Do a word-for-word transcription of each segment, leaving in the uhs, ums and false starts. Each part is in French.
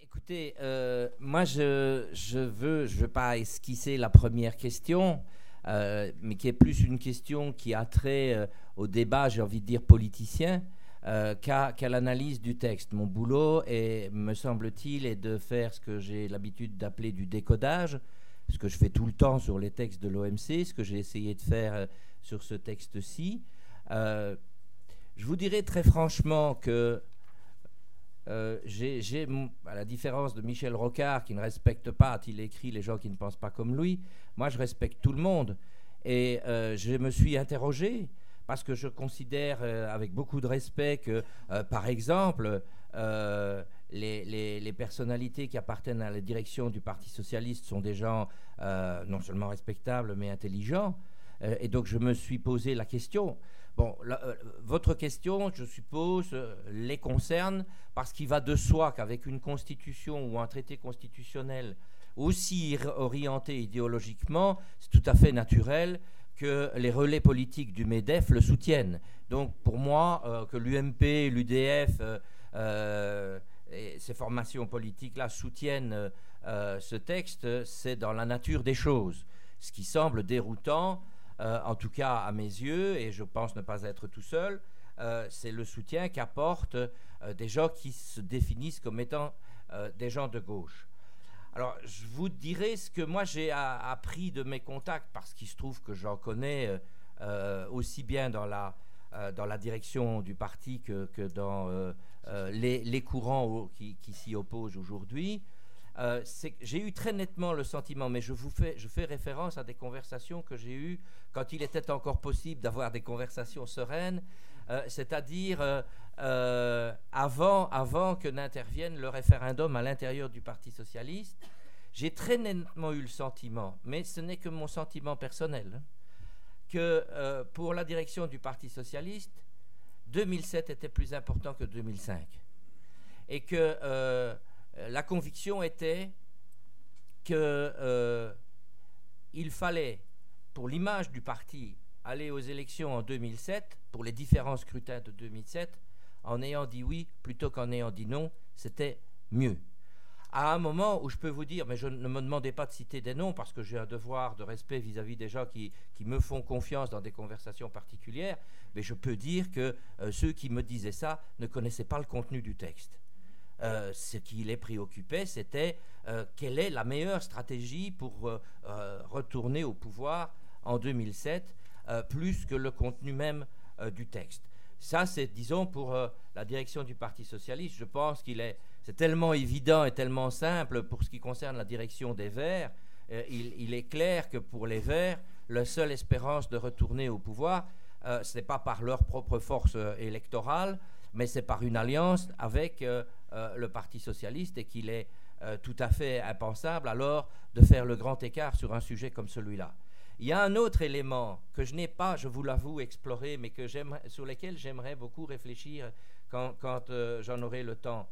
Écoutez, euh, moi je je veux je veux pas esquisser la première question, euh, mais qui est plus une question qui a trait euh, au débat, j'ai envie de dire politicien, euh, qu'à qu'à l'analyse du texte. Mon boulot est, me semble-t-il, est de faire ce que j'ai l'habitude d'appeler du décodage, ce que je fais tout le temps sur les textes de l'O M C, ce que j'ai essayé de faire euh, sur ce texte-ci. Euh, je vous dirais très franchement que Euh, j'ai, j'ai, à la différence de Michel Rocard, qui ne respecte pas, a-t-il écrit, les gens qui ne pensent pas comme lui, moi je respecte tout le monde. Et euh, je me suis interrogé, parce que je considère euh, avec beaucoup de respect que, euh, par exemple, euh, les, les, les personnalités qui appartiennent à la direction du Parti socialiste sont des gens euh, non seulement respectables, mais intelligents. Euh, et donc je me suis posé la question. Bon, la, euh, votre question, je suppose, euh, les concerne parce qu'il va de soi qu'avec une constitution ou un traité constitutionnel aussi orienté idéologiquement, c'est tout à fait naturel que les relais politiques du MEDEF le soutiennent. Donc pour moi, euh, que l'U M P, l'U D F euh, euh, et ces formations politiques-là soutiennent euh, ce texte, c'est dans la nature des choses. Ce qui semble déroutant, Euh, en tout cas à mes yeux, et je pense ne pas être tout seul, euh, c'est le soutien qu'apportent euh, des gens qui se définissent comme étant euh, des gens de gauche. Alors, je vous dirai ce que moi j'ai a, appris de mes contacts, parce qu'il se trouve que j'en connais euh, euh, aussi bien dans la, euh, dans la direction du parti que, que dans euh, euh, les, les courants au, qui, qui s'y opposent aujourd'hui. Euh, j'ai eu très nettement le sentiment, mais je vous fais, je fais référence à des conversations que j'ai eues quand il était encore possible d'avoir des conversations sereines, euh, c'est-à-dire euh, euh, avant, avant que n'intervienne le référendum à l'intérieur du Parti socialiste. J'ai très nettement eu le sentiment, mais ce n'est que mon sentiment personnel, hein, que euh, pour la direction du Parti socialiste, deux mille sept était plus important que deux mille cinq. Et que euh, la conviction était qu'il euh, fallait, pour l'image du parti, aller aux élections en deux mille sept, pour les différents scrutins de deux mille sept, en ayant dit oui plutôt qu'en ayant dit non, c'était mieux. À un moment où je peux vous dire, mais je ne me demandez pas de citer des noms parce que j'ai un devoir de respect vis-à-vis des gens qui, qui me font confiance dans des conversations particulières, mais je peux dire que euh, ceux qui me disaient ça ne connaissaient pas le contenu du texte. Euh, ce qui les préoccupait, c'était euh, quelle est la meilleure stratégie pour euh, euh, retourner au pouvoir en deux mille sept, euh, plus que le contenu même euh, du texte. Ça, c'est, disons, pour euh, la direction du Parti socialiste, je pense qu'il est, c'est tellement évident et tellement simple pour ce qui concerne la direction des Verts. Euh, il, il est clair que pour les Verts, la seule espérance de retourner au pouvoir, euh, ce n'est pas par leur propre force euh, électorale, mais c'est par une alliance avec euh, euh, le Parti socialiste, et qu'il est euh, tout à fait impensable alors de faire le grand écart sur un sujet comme celui-là. Il y a un autre élément que je n'ai pas, je vous l'avoue, exploré, mais que sur lequel j'aimerais beaucoup réfléchir quand, quand euh, j'en aurai le temps.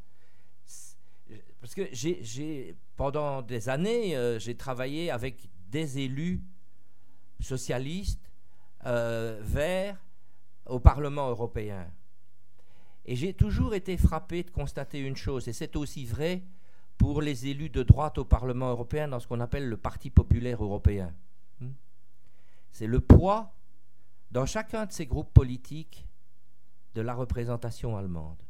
Parce que j'ai, j'ai, pendant des années, euh, j'ai travaillé avec des élus socialistes euh, verts au Parlement européen. Et j'ai toujours été frappé de constater une chose, et c'est aussi vrai pour les élus de droite au Parlement européen dans ce qu'on appelle le Parti populaire européen. C'est le poids, dans chacun de ces groupes politiques, de la représentation allemande.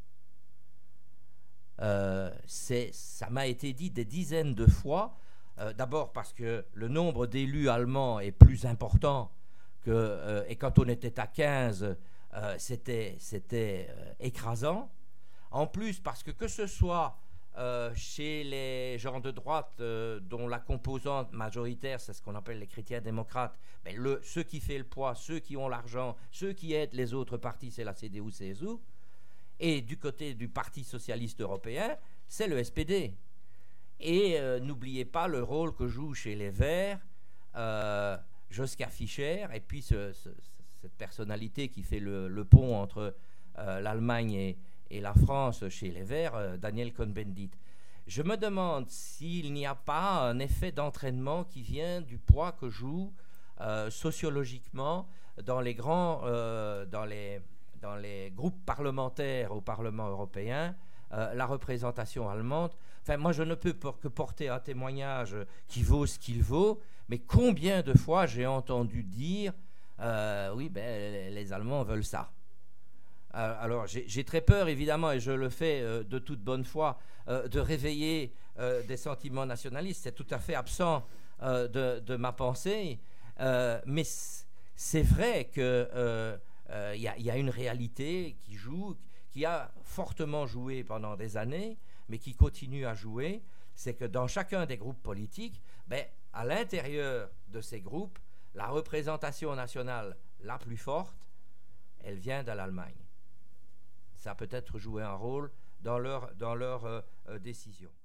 Euh, c'est, ça m'a été dit des dizaines de fois, euh, d'abord parce que le nombre d'élus allemands est plus important, que, euh, et quand on était à quinze, Euh, c'était, c'était euh, écrasant. En plus, parce que que ce soit euh, chez les gens de droite euh, dont la composante majoritaire, c'est ce qu'on appelle les chrétiens démocrates, ben le, ceux qui font le poids, ceux qui ont l'argent, ceux qui aident les autres partis, c'est la C D U C S U. Et du côté du Parti socialiste européen, c'est le S P D. Et euh, n'oubliez pas le rôle que joue chez les Verts euh, Joschka Fischer, et puis ce, ce cette personnalité qui fait le, le pont entre euh, l'Allemagne et, et la France chez les Verts, euh, Daniel Cohn-Bendit. Je me demande s'il n'y a pas un effet d'entraînement qui vient du poids que joue euh, sociologiquement dans les grands, euh, dans les, dans les groupes parlementaires au Parlement européen, euh, la représentation allemande. Enfin, moi, je ne peux por- que porter un témoignage qui vaut ce qu'il vaut, mais combien de fois j'ai entendu dire euh, oui, ben, les Allemands veulent ça. Euh, alors, j'ai, j'ai très peur, évidemment, et je le fais euh, de toute bonne foi, euh, de réveiller euh, des sentiments nationalistes. C'est tout à fait absent euh, de, de ma pensée. Euh, mais c- c'est vrai qu'il euh, euh, y, y a une réalité qui joue, qui a fortement joué pendant des années, mais qui continue à jouer. C'est que dans chacun des groupes politiques, ben, à l'intérieur de ces groupes, la représentation nationale la plus forte, elle vient de l'Allemagne. Ça a peut-être joué un rôle dans leur, dans leur euh, euh, décision.